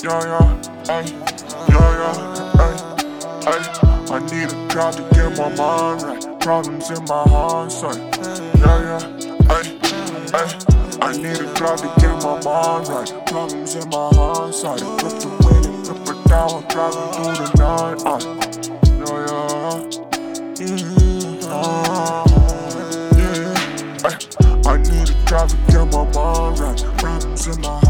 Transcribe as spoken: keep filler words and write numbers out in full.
Yeah, yeah, ay, yeah, yeah, ay, ay. I need a job to get my mind right. Problems in my hindsight. Yeah, yeah, ay, ay. I need a job to get my mind right. Problems in my hindsight. Flip the wind and flip it down. Driving through the night. Ay, yeah, yeah, yeah, uh, yeah, yeah. Ay, I need a job to get my mind right. Problems in my